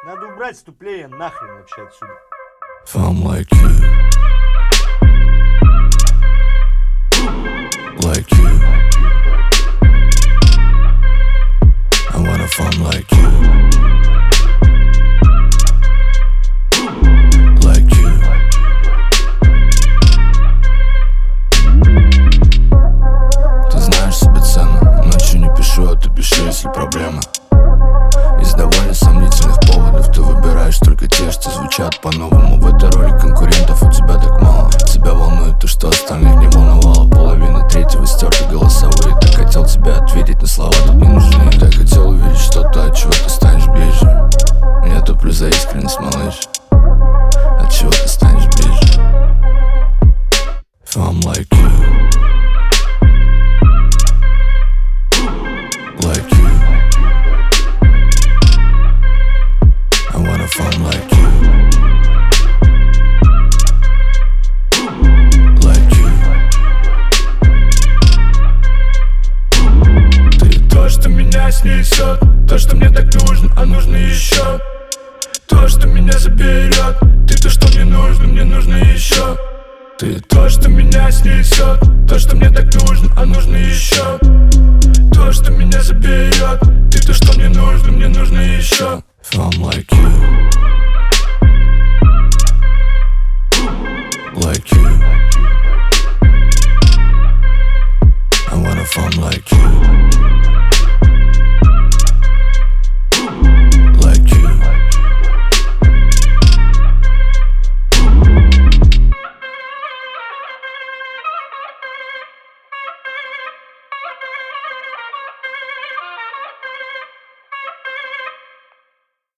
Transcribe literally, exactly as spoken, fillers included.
Надо убрать вступление нахрен вообще отсюда. If I'm like you, like you, I wanna fun like you, like you. Ты знаешь себе цену, ночью не пишу, а ты пиши, если проблема. Из довольно сомнительных поводов ты выбираешь только те, что звучат по-новому. В этой роли конкурентов у тебя так мало. Тебя волнует то, что остальных не волновало. Половина третьего стерты голосовые. Так хотел тебе ответить, но слова тут не нужны. Так хотел увидеть что-то, от чего ты станешь ближе. Я туплю за искренность, малыш. От чего ты станешь ближе. If I'm like you, like you, I wanna fun like you, like you. Ты то, что меня снесет, то, что мне так нужно, а нужно еще. То, что меня заберет, ты то, что мне нужно, мне нужно еще. Ты то, что меня снесет, то, что мне так нужно, а нужно еще. То, что меня заберет, ты то, что мне нужно, мне нужно еще. If I'm like you.